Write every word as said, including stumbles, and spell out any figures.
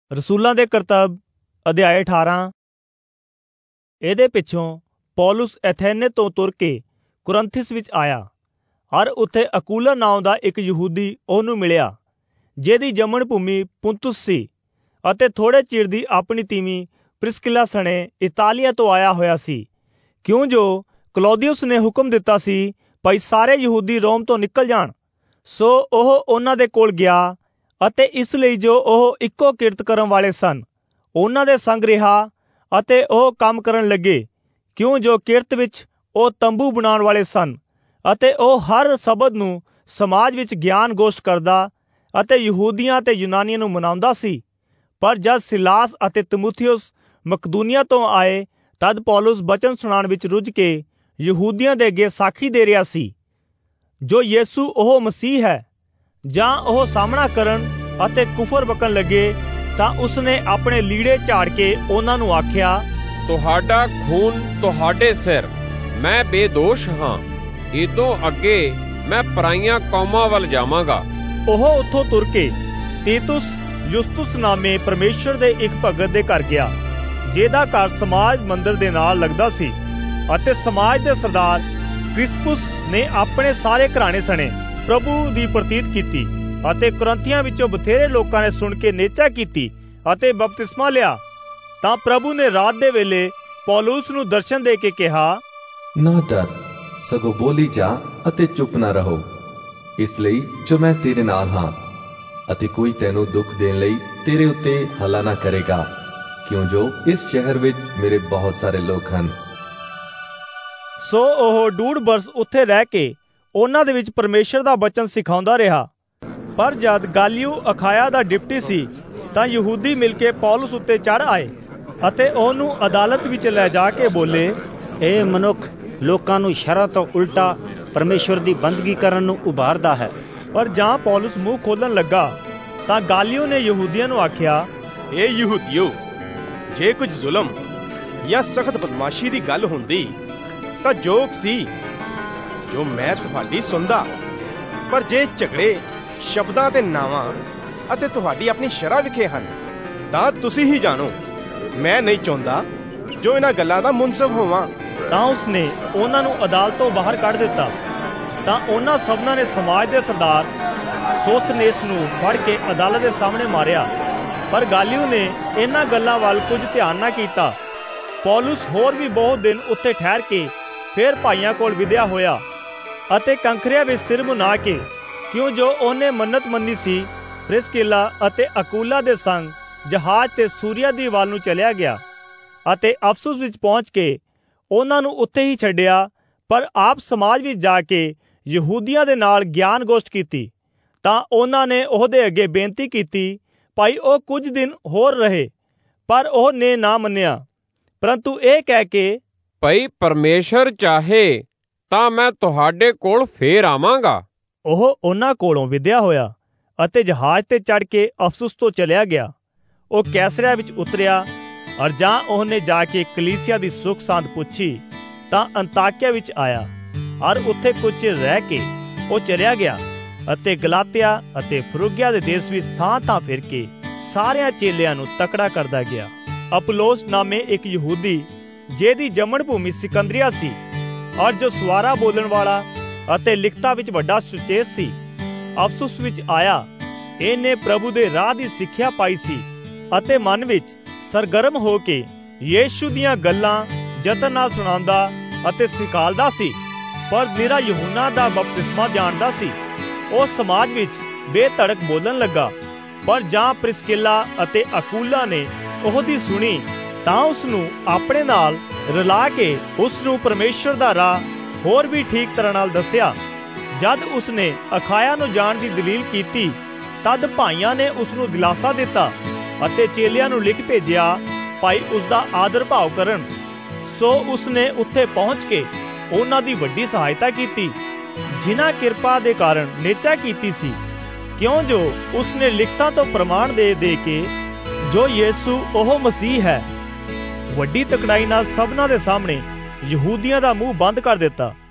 ਰਸੂਲਾਂ ਦੇ ਕਰਤੱਵ ਅਧਿਆਇ ਅਠਾਰਾਂ। ਇਹਦੇ ਪਿੱਛੋਂ ਪੌਲੁਸ ਐਥੇਨੇ ਤੋਂ ਤੁਰ ਕੇ ਕੁਰੰਥਿਸ ਵਿੱਚ ਆਇਆ ਔਰ ਉੱਥੇ ਅਕੂਲਾ ਨਾਮ ਦਾ ਇੱਕ ਯਹੂਦੀ ਉਹਨੂੰ ਮਿਲਿਆ, ਜਿਹਦੀ ਜੰਮਣ ਭੂਮੀ ਪੁੰਤੁਸ ਸੀ ਅਤੇ ਥੋੜ੍ਹੇ ਚਿਰ ਦੀ ਆਪਣੀ ਤੀਵੀਂ ਪ੍ਰਿਸਕਿਲਾ ਸਣੇ ਇਤਾਲੀਆ ਤੋਂ ਆਇਆ ਹੋਇਆ ਸੀ, ਕਿਉਂ ਜੋ ਕਲੌਦੀਅਸ ਨੇ ਹੁਕਮ ਦਿੱਤਾ ਸੀ ਭਈ ਸਾਰੇ ਯਹੂਦੀ ਰੋਮ ਤੋਂ ਨਿਕਲ ਜਾਣ। ਸੋ ਉਹ ਉਹਨਾਂ ਦੇ ਕੋਲ ਗਿਆ ਅਤੇ ਇਸ ਲਈ ਜੋ ਉਹ ਇੱਕੋ ਕਿਰਤ ਕਰਨ ਵਾਲੇ ਸਨ ਉਹਨਾਂ ਦੇ ਸੰਗ ਰਿਹਾ ਅਤੇ ਉਹ ਕੰਮ ਕਰਨ ਲੱਗੇ, ਕਿਉਂ ਜੋ ਕਿਰਤ ਵਿੱਚ ਉਹ ਤੰਬੂ ਬਣਾਉਣ ਵਾਲੇ ਸਨ। ਅਤੇ ਉਹ ਹਰ ਸ਼ਬਦ ਨੂੰ ਸਮਾਜ ਵਿੱਚ ਗਿਆਨ ਗੋਸ਼ਟ ਕਰਦਾ ਅਤੇ ਯਹੂਦੀਆਂ ਅਤੇ ਯੂਨਾਨੀਆਂ ਨੂੰ ਮਨਾਉਂਦਾ ਸੀ। ਪਰ ਜਦ ਸਿਲਾਸ ਅਤੇ ਤਿਮੋਥਿਉਸ ਮਕਦੂਨੀਆ ਤੋਂ ਆਏ ਤਦ ਪੌਲੁਸ ਬਚਨ ਸੁਣਾਉਣ ਵਿੱਚ ਰੁੱਝ ਕੇ ਯਹੂਦੀਆਂ ਦੇ ਅੱਗੇ ਸਾਖੀ ਦੇ ਰਿਹਾ ਸੀ ਜੋ ਯਿਸੂ ਉਹ ਮਸੀਹ ਹੈ। ਜਾਂ ਉਹ ਸਾਹਮਣਾ ਕਰਨ ਅਤੇ ਕੁਫਰ ਬਕਣ ਲੱਗੇ ਤਾਂ ਉਸਨੇ ਆਪਣੇ ਲੀੜੇ ਝਾੜ ਕੇ ਉਹਨਾਂ ਨੂੰ ਆਖਿਆ, ਤੁਹਾਡਾ ਖੂਨ ਤੁਹਾਡੇ ਸਿਰ, ਮੈਂ ਬੇਦੋਸ਼ ਹਾਂ। ਇਦੋਂ ਅੱਗੇ ਮੈਂ ਪਰਾਈਆਂ ਕੌਮਾਂ ਵੱਲ ਜਾਵਾਂਗਾ। ਉਹ ਉੱਥੋਂ ਤੁਰ ਕੇ ਤੀਤੁਸ ਯੁਸਤੁਸ ਨਾਮੇ ਪਰਮੇਸ਼ਰ ਦੇ ਇੱਕ ਭਗਤ ਦੇ ਘਰ ਗਿਆ, ਜਿਹਦਾ ਘਰ ਸਮਾਜ ਮੰਦਰ ਦੇ ਨਾਲ ਲੱਗਦਾ ਸੀ। ਅਤੇ ਸਮਾਜ ਦੇ ਸਰਦਾਰ ਕ੍ਰਿਸਪੁਸ ਨੇ ਆਪਣੇ ਸਾਰੇ ਘਰਾਣੇ ਸਣੇ ਪ੍ਰਭੂ ਦੀ ਪ੍ਰਤੀਤ ਕੀਤੀ ਅਤੇ ਕੁਰੰਥੀਆਂ ਵਿੱਚੋਂ ਬਥੇਰੇ ਲੋਕਾਂ ਨੇ ਸੁਣ ਕੇ ਨੇਚਾ ਕੀਤੀ ਅਤੇ ਬਪਤਿਸਮਾ ਲਿਆ। ਤਾਂ ਪ੍ਰਭੂ ਨੇ ਰਾਤ ਦੇ ਵੇਲੇ ਪੌਲੁਸ ਨੂੰ ਦਰਸ਼ਨ ਦੇ ਕੇ ਕਿਹਾ, ਨਾ ਡਰ, ਸਗੋਂ ਬੋਲੀ ਜਾ ਅਤੇ ਚੁੱਪ ਨਾ ਰਹੋ, ਇਸ ਲਈ ਜੋ ਮੈਂ ਤੇਰੇ ਨਾਲ ਹਾਂ ਅਤੇ ਕੋਈ ਤੈਨੂੰ ਦੁੱਖ ਦੇਣ ਲਈ ਤੇਰੇ ਉੱਤੇ ਹੱਲਾ ਨਾ ਕਰੇਗਾ, ਕਿਉਂ ਜੋ ਇਸ ਸ਼ਹਿਰ ਵਿੱਚ ਮੇਰੇ ਬਹੁਤ ਸਾਰੇ ਲੋਕ ਹਨ। ਸੋ ਉਹ ਡੂਢ ਬਰਸ ਉੱਥੇ ਰਹਿ ਕੇ ਉਹਨਾਂ ਦੇ ਵਿੱਚ ਪਰਮੇਸ਼ਰ ਦਾ ਬਚਨ ਸਿਖਾਉਂਦਾ ਰਿਹਾ। ਪਰ ਜਦ ਗਾਲੀਓ ਅਖਾਇਆ ਦਾ ਡਿਪਟੀ ਸੀ ਤਾਂ ਯਹੂਦੀ ਮਿਲ ਕੇ ਪੌਲੁਸ ਉੱਤੇ ਚੜ੍ਹ ਆਏ ਅਤੇ ਉਹਨੂੰ ਅਦਾਲਤ ਵਿੱਚ ਲੈ ਜਾ ਕੇ ਬੋਲੇ, ਇਹ ਮਨੁੱਖ ਲੋਕਾਂ ਨੂੰ ਸ਼ਰਅ ਤੋਂ ਉਲਟਾ ਪਰਮੇਸ਼ਰ ਦੀ ਬੰਦਗੀ ਕਰਨ ਨੂੰ ਉਭਾਰਦਾ ਹੈ। ਪਰ ਜਾਂ ਪੌਲੁਸ ਮੂੰਹ ਖੋਲਣ ਲੱਗਾ ਤਾਂ ਗਾਲੀਓ ਨੇ ਯਹੂਦੀਆਂ ਨੂੰ ਆਖਿਆ, ਇਹ ਯਹੂਦੀਓ, ਜੇ ਕੁਝ ਜ਼ੁਲਮ ਜਾਂ ਸਖਤ ਬਦਮਾਸ਼ੀ ਦੀ ਗੱਲ ਹੁੰਦੀ ਤਾਂ ਜੋਗ ਸੀ ਜੋ ਮੈਂ ਤੁਹਾਡੀ ਸੁਣਦਾ। ਪਰ ਜੇ ਝਗੜੇ ਸ਼ਬਦਾਂ ਤੇ ਨਾਵਾਂ ਅਤੇ ਤੁਹਾਡੀ ਆਪਣੀ ਸ਼ਰ੍ਹਾ ਵਿਖੇ ਹਨ ਤਾਂ ਤੁਸੀਂ ਹੀ ਜਾਣੋ। ਮੈਂ ਨਹੀਂ ਚਾਹੁੰਦਾ ਜੋ ਇਹਨਾਂ ਗੱਲਾਂ ਦਾ ਮੁਨਸਬ ਹੋਵਾਂ। ਤਾਂ ਉਸਨੇ ਉਹਨਾਂ ਨੂੰ ਅਦਾਲਤ ਤੋਂ ਬਾਹਰ ਕੱਢ ਦਿੱਤਾ। ਤਾਂ ਉਹਨਾਂ ਸਭਨਾਂ ਨੇ ਸਮਾਜ ਦੇ ਸਰਦਾਰ ਸੋਸਥਨੇਸ ਨੂੰ ਫੜ ਕੇ ਅਦਾਲਤ ਦੇ ਸਾਹਮਣੇ ਮਾਰਿਆ। ਪਰ ਗਾਲੀਓ ਨੇ ਇਹਨਾਂ ਗੱਲਾਂ ਵੱਲ ਕੁਝ ਧਿਆਨ ਨਾ ਕੀਤਾ। ਪੌਲੁਸ ਹੋਰ ਵੀ ਬਹੁਤ ਦਿਨ ਉੱਥੇ ਠਹਿਰ ਕੇ ਫਿਰ ਭਾਈਆਂ ਕੋਲ ਵਿਦਿਆ ਹੋਇਆ ਅਤੇ ਕੰਕਰਿਆਂ ਵਿੱਚ ਸਿਰ ਮੁਨਾ ਕੇ, ਕਿਉਂ ਜੋ ਉਹਨੇ ਮੰਨਤ ਮੰਨੀ ਸੀ, ਪ੍ਰਿਸਕਿਲਾ ਅਤੇ ਅਕੂਲਾ ਦੇ ਸੰਗ ਜਹਾਜ਼ ਤੇ ਸੂਰੀਆ ਦੀ ਵੱਲ ਨੂੰ ਚਲਿਆ ਗਿਆ ਅਤੇ ਅਫਸੁਸ ਵਿੱਚ ਪਹੁੰਚ ਕੇ ਉਹਨਾਂ ਨੂੰ ਉੱਥੇ ਹੀ ਛੱਡਿਆ। ਪਰ ਆਪ ਸਮਾਜ ਵਿੱਚ ਜਾ ਕੇ ਯਹੂਦੀਆਂ ਦੇ ਨਾਲ ਗਿਆਨ ਗੋਸ਼ਟ ਕੀਤੀ। ਤਾਂ ਉਹਨਾਂ ਨੇ ਉਹਦੇ ਅੱਗੇ ਬੇਨਤੀ ਕੀਤੀ ਭਾਈ ਉਹ ਕੁਝ ਦਿਨ ਹੋਰ ਰਹੇ, ਪਰ ਉਹ ਨੇ ਨਾ ਮੰਨਿਆ, ਪਰੰਤੂ ਇਹ ਕਹਿ ਕੇ, ਭਈ ਪਰਮੇਸ਼ਰ ਚਾਹੇ ਤਾਂ ਮੈਂ ਤੁਹਾਡੇ ਕੋਲ ਫੇਰ ਆਵਾਂਗਾ। ਉਹ ਉਹਨਾਂ ਕੋਲੋਂ ਵਿਦਿਆ ਹੋਇਆ ਅਤੇ ਜਹਾਜ਼ ਤੇ ਚੜ੍ਹ ਕੇ ਅਫਸੁਸ ਤੋਂ ਚਲਿਆ ਗਿਆ। ਉਹ ਕੈਸਰਿਆ ਵਿੱਚ ਉਤਰਿਆ ਔਰ ਜਾਂ ਉਹਨੇ ਜਾ ਕੇ ਕਲੀਸਿਆ ਦੀ ਸੁੱਖ ਸਾਂਦ ਪੁੱਛੀ ਤਾਂ ਅੰਤਾਕਿਆ ਵਿੱਚ ਆਇਆ ਔਰ ਉੱਥੇ ਕੁਝ ਚਿਰ ਰਹਿ ਕੇ ਉਹ ਚਲਿਆ ਗਿਆ ਅਤੇ ਗਲਾਤੀਆ ਅਤੇ ਫਰੂਗੀਆ ਦੇ ਦੇਸ਼ ਵਿੱਚ ਥਾਂ ਥਾਂ ਫਿਰ ਕੇ ਸਾਰਿਆਂ ਚੇਲਿਆਂ ਨੂੰ ਤਕੜਾ ਕਰਦਾ ਗਿਆ। ਅਪੋਲੋਸ ਨਾਮੇ ਇੱਕ ਯਹੂਦੀ, ਜਿਹਦੀ ਜੰਮਣ ਭੂਮੀ ਸਿਕੰਦਰੀਆ ਸੀ ਔਰ ਜੋ ਸਵਾਰਾ ਬੋਲਣ ਵਾਲਾ ਅਤੇ ਲਿਖਤਾਂ ਵਿੱਚ ਵੱਡਾ ਸੁਚੇਤ ਸੀ, ਅਫਸੁਸ ਵਿੱਚ ਆਇਆ। ਇਹਨੇ ਪ੍ਰਭੂ ਦੇ ਰਾਹ ਦੀ ਸਿੱਖਿਆ ਪਾਈ ਸੀ ਅਤੇ ਮਨ ਵਿੱਚ ਸਰਗਰਮ ਹੋ ਕੇ ਯੀਸ਼ੂ ਦੀਆਂ ਗੱਲਾਂ ਯਤਨ ਨਾਲ ਸੁਣਾਉਂਦਾ ਅਤੇ ਸਿਖਾਲਦਾ ਸੀ। ਪਰ ਨਿਰਾ ਯਹੂਨਾ ਦਾ ਬਪਤਿਸਮਾ ਜਾਣਦਾ ਸੀ। ਉਹ ਸਮਾਜ ਵਿੱਚ ਬੇਧੜਕ ਬੋਲਣ ਲੱਗਾ। ਪਰ ਜਾਂ ਪ੍ਰਿਸਕਿਲਾ ਅਤੇ ਅਕੂਲਾ ਨੇ ਉਹਦੀ ਸੁਣੀ ਤਾਂ ਉਸ ਨੂੰ ਆਪਣੇ ਨਾਲ ਰਲਾ ਕੇ ਉਸ ਨੂੰ ਪਰਮੇਸ਼ਰ ਦਾ ਰਾਹ ਹੋਰ ਵੀ ਠੀਕ ਤਰ੍ਹਾਂ ਨਾਲ ਦੱਸਿਆ। ਜਦ ਉਸਨੇ ਅਖਾਇਆ ਨੂੰ ਜਾਣ ਦੀ ਦਲੀਲ ਕੀਤੀ ਤਦ ਭਾਈਆਂ ਨੇ ਉਸ ਨੂੰ ਦਿਲਾਸਾ ਦਿੱਤਾ ਅਤੇ ਚੇਲਿਆਂ ਨੂੰ ਲਿਖ ਭੇਜਿਆ ਭਾਈ ਉਸ ਦਾ ਆਦਰ ਭਾਵ ਕਰਨ। ਸੋ ਉਸਨੇ ਉੱਥੇ ਪਹੁੰਚ ਕੇ ਉਹਨਾਂ ਦੀ ਵੱਡੀ ਸਹਾਇਤਾ ਕੀਤੀ, ਜਿਨ੍ਹਾਂ ਕਿਰਪਾ ਦੇ ਕਾਰਨ ਨੇਚਾ ਕੀਤੀ ਸੀ, ਕਿਉਂ ਜੋ ਉਸਨੇ ਲਿਖਤਾਂ ਤੋਂ ਪ੍ਰਮਾਣ ਦੇ ਦੇ ਕੇ ਜੋ ਯਿਸੂ ਉਹ ਮਸੀਹ ਹੈ, ਵੱਡੀ ਤਕੜਾਈ ਨਾਲ ਸਭਨਾਂ ਦੇ ਸਾਹਮਣੇ ਯਹੂਦੀਆਂ ਦਾ ਮੂੰਹ ਬੰਦ ਕਰ ਦਿੱਤਾ।